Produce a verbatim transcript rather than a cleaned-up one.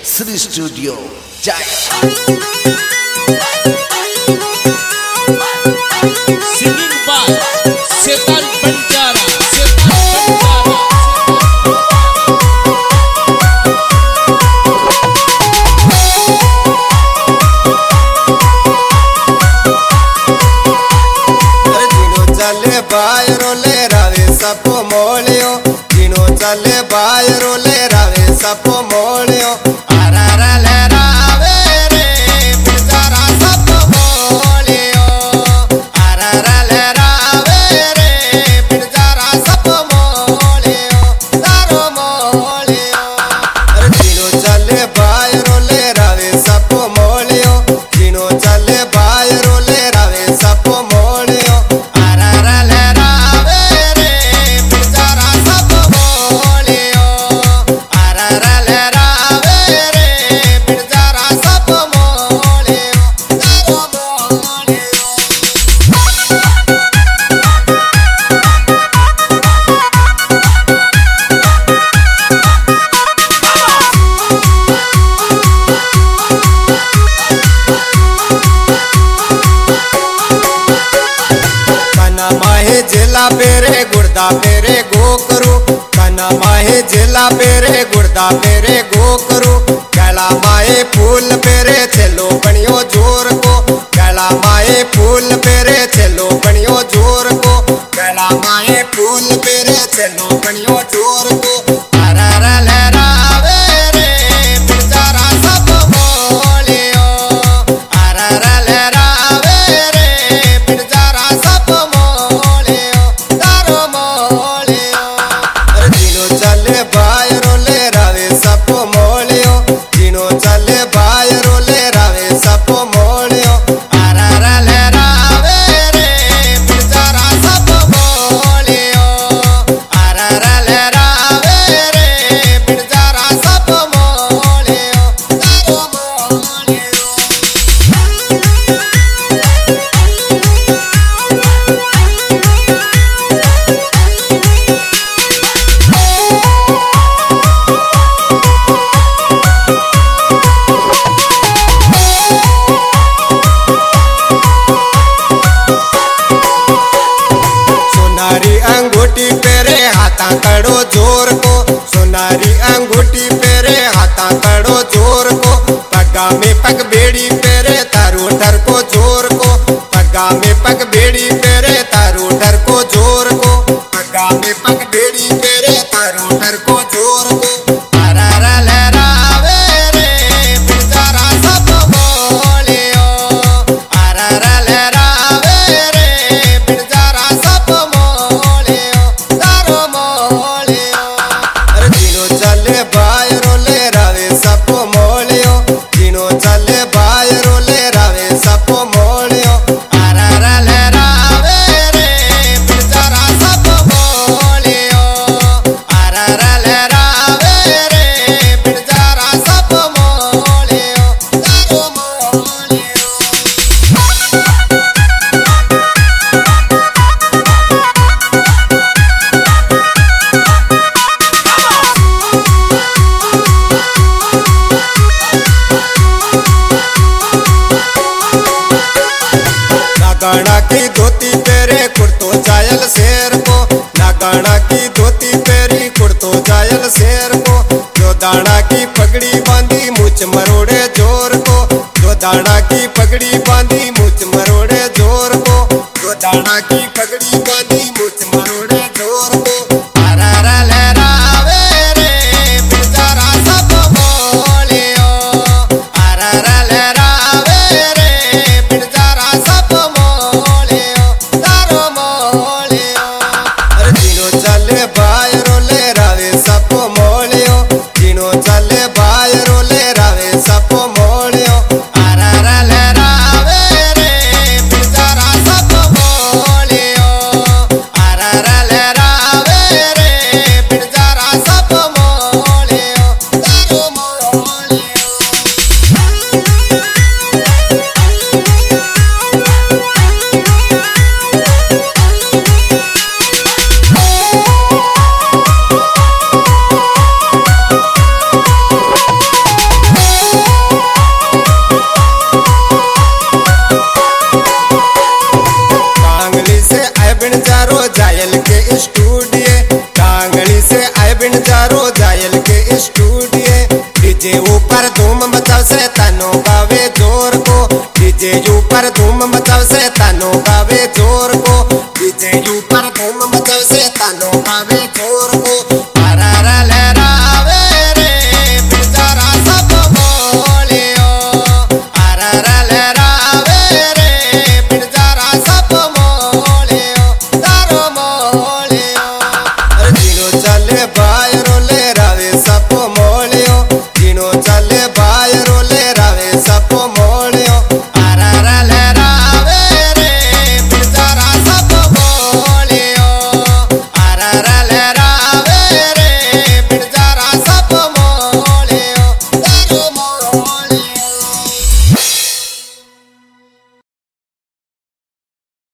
Shri studio Jai singing by Shaitan Banjara शैतान चले बायरो ले रावे सपो मोलियो जिनो चले बायरो ले रावे सपो मोलियो आरारा ले रावे रे बिचारा सपो मोलियो आरारा ले रावे रे बिचारा सपो मोलियो तारो मोलियो अरे जिनो चले बायरो ले रावे सपो मोलियो जिनो चले बायरो ले रावे सपो मोलियो जिला पेरे गुर्दा पेरे गो करू कना माहे जिला पेरे गुर्दा पेरे गो करू गला माए फूल पेरे चलो बनियो जोर को गला माए फूल पेरे चलो बनियो जोर को गला माए फूल पेरे चलो बनियो जोर को अरारा लहरावे रे बिचारा सब मोलियो अरारा लहरावे रे बिचारा सब बायरो ले रावे सपो मोलियो जिनो चले बायरो ले रावे सपो मोलियो आरारा ले रावे रे बिचारा सपो मोलियो आरारा ले रावे रे बिचारा सपो मोलियो तारो मोलियो अंगूठी पेरे हाथा कड़ो जोर को सोनारी अंगूठी पेरे हाथा कड़ो जोर को पग्गा में पग बेड़ी पेरे तारू डर को जोर को पग्गा में पग बेड़ी पेरे तारू डर को जोर को पग्गा में पग बेड़ी पेरे तारू डर को जोर को अरारा लहरावे रे बिचारा सब मोलियो अरारा लहरावे रे बिचारा सब बायरो ले रावे सपो मोलियो जिनो चले बायरो ले रावे सपो मोलियो आरारा ले रावे रे बिचारा सपो मोलियो आरारा ले रावे रे बिचारा सपो मोलियो तारो मोलियो नागाना की धोती पेरे कुर्तो जायल शेर को नागाना की धोती पेरी कुर्तो जायल शेर को जो दाना की पगड़ी बांधी मुझ मरोड़े जोर को जो दाना की पगड़ी बांधी मुझ मरोड़े जोर को जो दाना की पगड़ी बांधी मुझ मरोड़े जोर को अरारा लहरावे रे बिचारा सब मोलियो अरारा लहरावे रे बिचारा सब बायरो ले रावे सपो मोलियो जिनो चले बायरो ले रावे सपो मोलियो आरारा ले रावे रे बिचारा सपो मोलियो आरारा डीजे ऊपर धूम मचाओ से तानो गावे जोर को, डीजे ऊपर धूम मचाओ से तानो गावे जोर को, डीजे ऊपर धूम मचाओ से तानो गावे जोर को। अरारा लहरावे रे बिचारा सब मोलियो, अरारा लहरावे रे बिचारा सब मोलियो, तारो मोलियो। अरे जिनो चले बायरो लहरावे सब मोलियो, जिनो चले